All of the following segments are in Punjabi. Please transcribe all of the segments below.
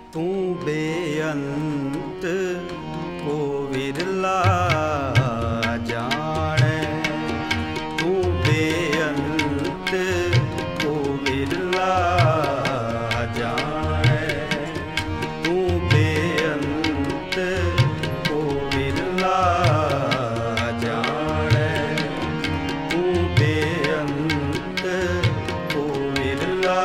ਤੂੰ ਬੇਅੰਤ ਕੋ ਵਿਰਲਾ ਜਾਣੈ, ਤੂੰ ਬੇਅੰਤ ਕੋ ਵਿਰਲਾ ਜਾਣੈ, ਤੂੰ ਬੇਅੰਤ ਕੋ ਵਿਰਲਾ ਜਾਣੈ, ਤੂੰ ਬੇਅੰਤ ਕੋ ਵਿਰਲਾ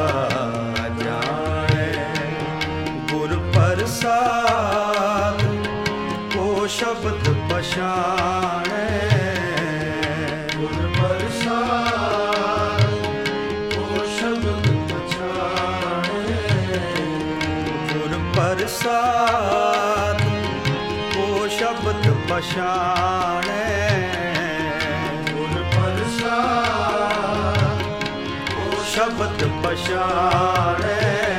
ਪ੍ਰਸਾਦ ਕੋ ਸ਼ਬਦ ਪਛਾਣੈ, ਗੁਰ ਪ੍ਰਸਾਦ ਕੋ ਸ਼ਬਦ ਪਛਾਣੈ, ਗੁਰ ਪ੍ਰਸਾਦ ਕੋ ਸ਼ਬਦ ਪਛਾਣੈ, ਗੁਰ ਪ੍ਰਸਾਦ ਕੋ ਸ਼ਬਦ ਪਛਾਣੈ,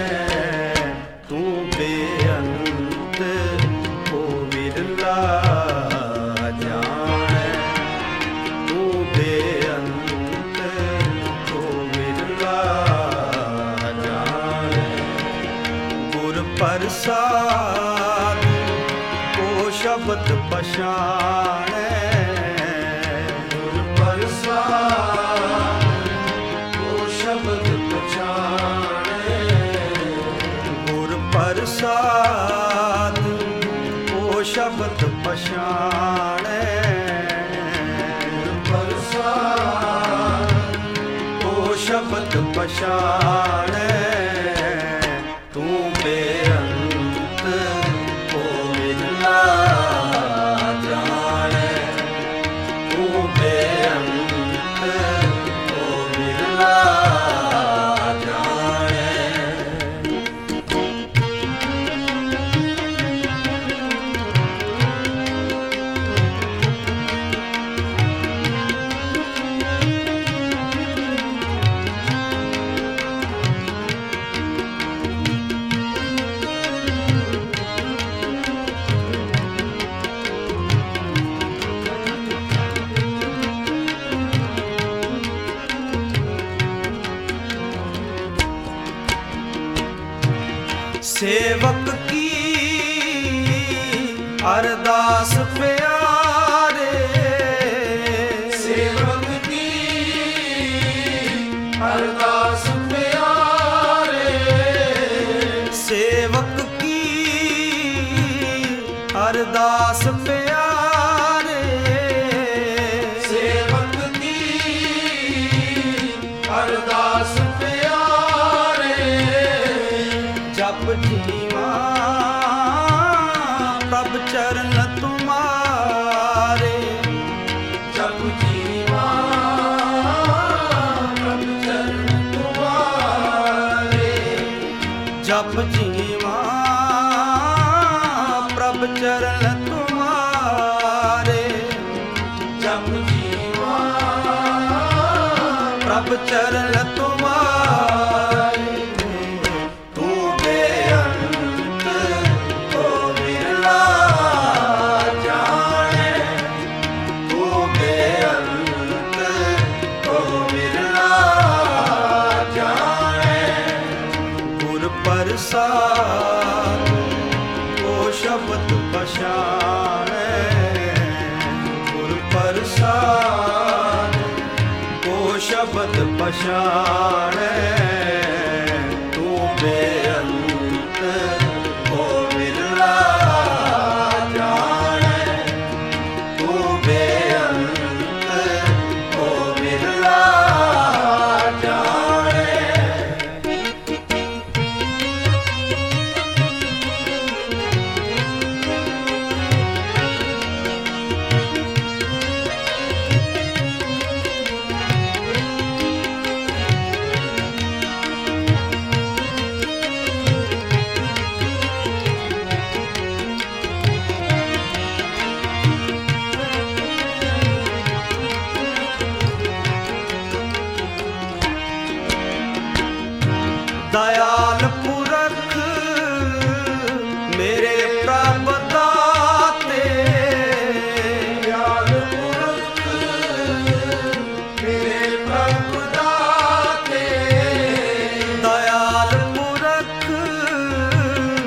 ਤੂੰ ਬੇਅੰਤ ਕੋ ਵਿਰਲਾ ਜਾਣੈ, ਤੂੰ ਬੇਅੰਤ ਕੋ ਵਿਰਲਾ ਜਾਣੈ, ਗੁਰ ਪ੍ਰਸਾਦ ਕੋ ਸ਼ਬਦ ਪਛਾਣੈ, ਗੁਰ ਪ੍ਰਸਾਦ ਕੋ ਸ਼ਬਦ ਪਛਾਣੈ, ਪ੍ਰਸਾਦ ਕੋ ਸ਼ਬਦ ਪਛਾਣੈ, ਪ੍ਰਸਾਦ ਕੋ ਸ਼ਬਦ ਪਛਾਣੈ, ਤੂੰ ਬੇਅੰਤ ਕੋ ਵਿਰਲਾ ਜਾਣੈ, ਤੂੰ ਬੇਅੰਤ ਕੋ ਵਿਰਲਾ ਸੇਵਕ ਕੀ ਅਰਦਾਸ ਪਿਆਰੇ, ਸੇਵਕ ਕੀ ਅਰਦਾਸ ਪਿਆਰੇ, ਸੇਵਕ ਕੀ ਅਰਦਾਸ ਪਿਆਰੇ, ਸੇਵਕ ਕੀ ਅਰਦਾਸ ਜਪ ਜੀਵਾ ਪ੍ਰਭ ਚਰਨ ਤੁਮਾਰੇ, ਜਪ ਜੀਵਾ ਪ੍ਰਭ ਚਰਨ ਤੁਮਾਰੇ, ਜਪ ਜੀਵਾ ਪ੍ਰਭ ਚਰਨ ਤੁਮਾਰੇ, ਜਪ ਜੀਵਾ ਪ੍ਰਭ ਚਰਨ ਤੁਮਾਰੇ, ਪ੍ਰਸਾਦ ਕੋ ਸ਼ਬਦ ਪਛਾਣੈ, ਗੁਰ ਪ੍ਰਸਾਦ ਕੋ ਸ਼ਬਦ ਪਛਾਣੈ, ਤੂੰ ਬੇਅੰਤ ਕੋ ਵਿਰਲਾ ਜਾਣੈ, ਤੂੰ ਬੇਅੰਤ ਕੋ ਵਿਰਲਾ ਜਾਣੈ। ਦਇਆਲ ਪੁਰਖ ਮੇਰੇ ਪ੍ਰਭ ਦਾਤੇ, ਦਇਆਲ ਪੁਰਖ ਮੇਰੇ ਪ੍ਰਭ ਦਾਤੇ, ਦਇਆਲ ਪੁਰਖ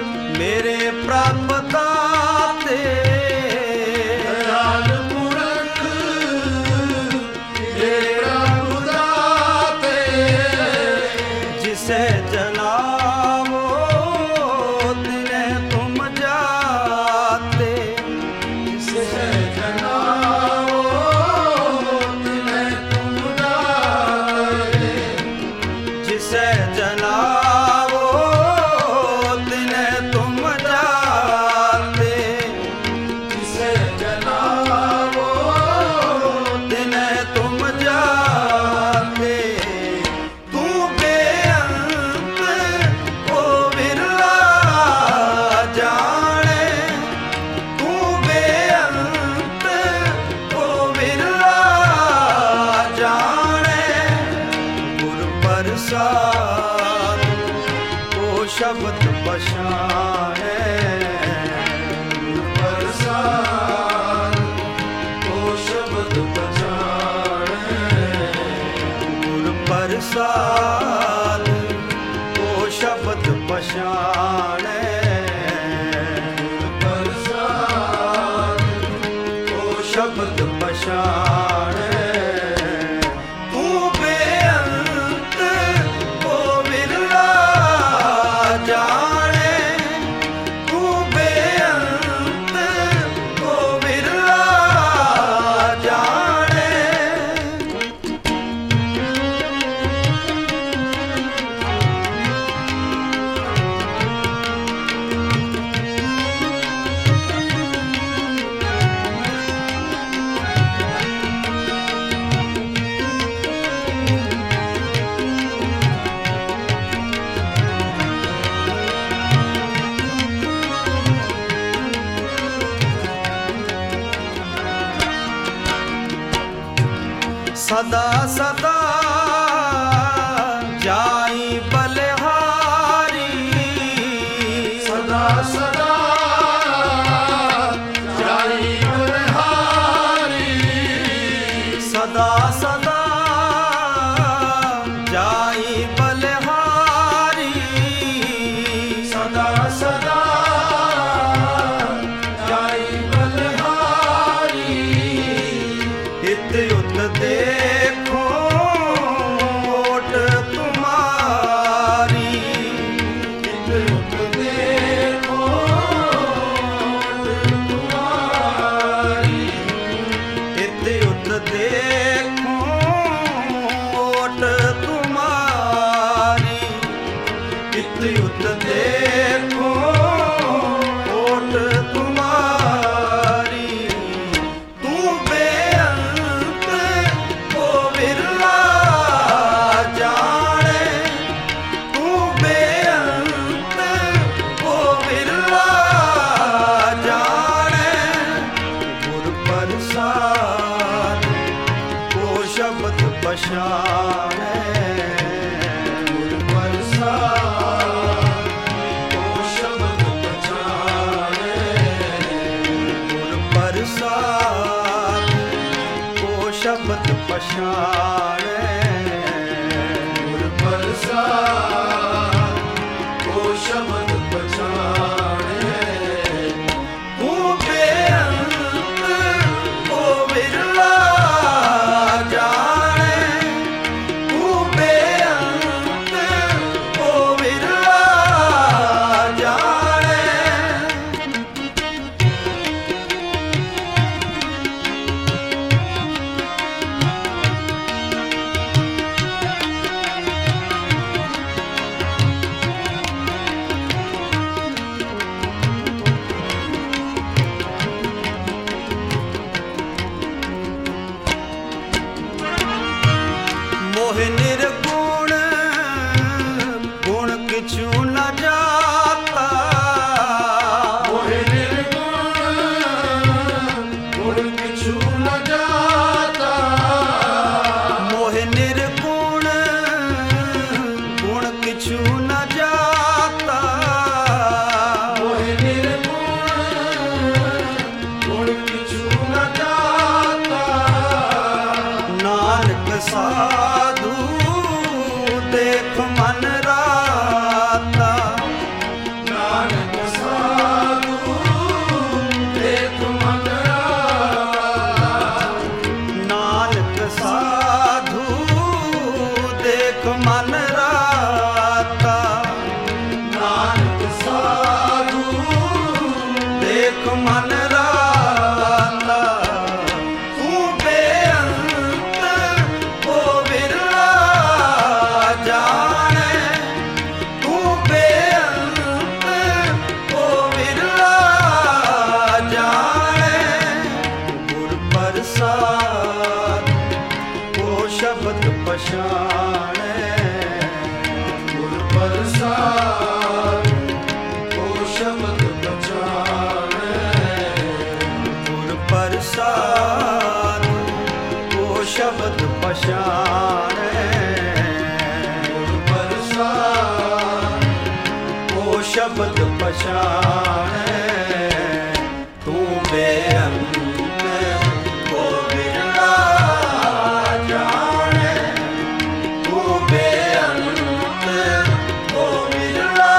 जिसे जलावो तिन्हें तुम जाते, जिसे जलावो तिन्हें तुम जाते। तू बेअंत ओ विरला जाने, तू बेअंत ओ विरला जाने। गुर प्रसाद ओ शब्द पछाणे, गुर प्रसाद ओ शब्द पछाणे। गुर प्रसाद ओ शब्द पछाणे, गुर प्रसाद ओ शब्द पछाणे। तू बेअंत ओ विरला जाने, तू बेअंत ओ विरला जाने। सदा सदा जाई बलिहारी, सदा सदा जाई बलिहारी। सदा सदा जाई बलिहारी, सदा सदा जाई बलिहारी। इत उत देखो ओट तुम्हारी, इत उत देखो ओट तुम्हारी। इत उत देखो ओट तुम्हारी, इत उत देखो ओट तुम्हारी। तू बेअंत ओ विरला जाने, तू बेअंत ओ विरला जाने। गुर प्रसाद ओ शब्द पछाणे, गुर प्रसाद ओ शब्द पछाणे। गुर प्रसाद ओ शब्द पछाणे, गुर प्रसाद ओ शब्द पछाणे। तू बेअंत ओ विरला जाने, तू बेअंत ओ विरला जाने। ਸ਼ਬਦ ਪਛਾਣੈ ਤੂੰ ਬੇਅੰਤ ਕੋ ਵਿਰਲਾ ਜਾਣੈ ਤੂੰ ਬੇਅੰਤ ਕੋ ਵਿਰਲਾ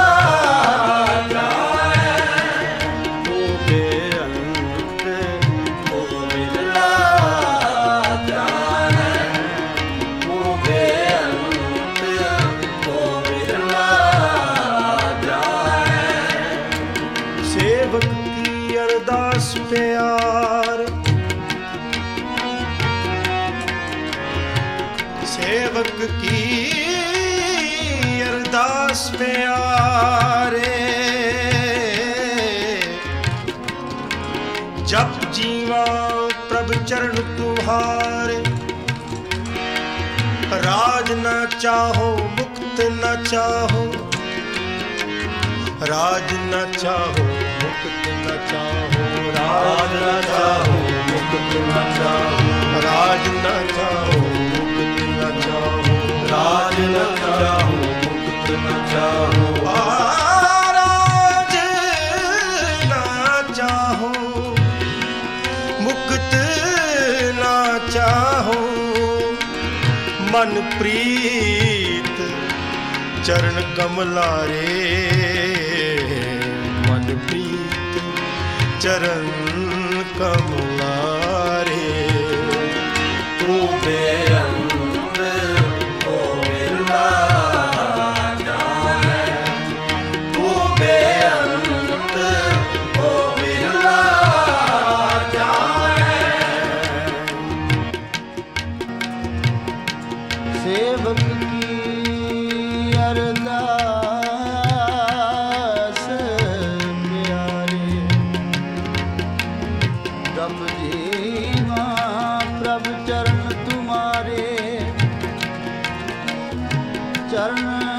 ਜਾਣੈ ਤੂੰ ਬੇਅੰਤ ਕੋ ਵਿਰਲਾ ਜਾਣੈ ਤੂੰ ਬੇਅੰਤ ਕੋ ਵਿਰਲਾ ਸੇਵਕ ਕੀ ਅਰਦਾਸ ਪਿਆਰ ਸੇਵਕ ਕੀ ਅਰਦਾਸ ਪਿਆਰੇ ਜਪ ਜੀਵਾ ਪ੍ਰਭ ਚਰਨ ਤੁਹਾਰੇ ਰਾਜ ਨਾ ਚਾਹੋ ਮੁਕਤ ਨਾ ਚਾਹੋ राज न चाहो मुक्त न चाहो राज न चाहो मुक्त न चाहो राज न चाहो मुक्त न चाहो ਰਾਜ ਨ ਚਾਹੋ ਮੁਕਤ ਨ ਚਾਹੋ राज न चाहो मुक्त न चाहो मन प्रीत चरण कमलारे मन प्रीत चरण कमलारे ਤੂੰ ਬੇਅੰਤ ਕੋ ਵਿਰਲਾ ਜਾਣੈ ਤੂੰ ਬੇਅੰਤ ਕੋ ਵਿਰਲਾ ਜਾਣੈ ਸੇਵਕ ਕੀ ਅਰਦਾਸ ਪਿਆਰੇ ਜਪ ਜੀਵਾ ਪ੍ਰਭ ਚਰਨ ਤੁਮਾਰੇ ਚਰਨ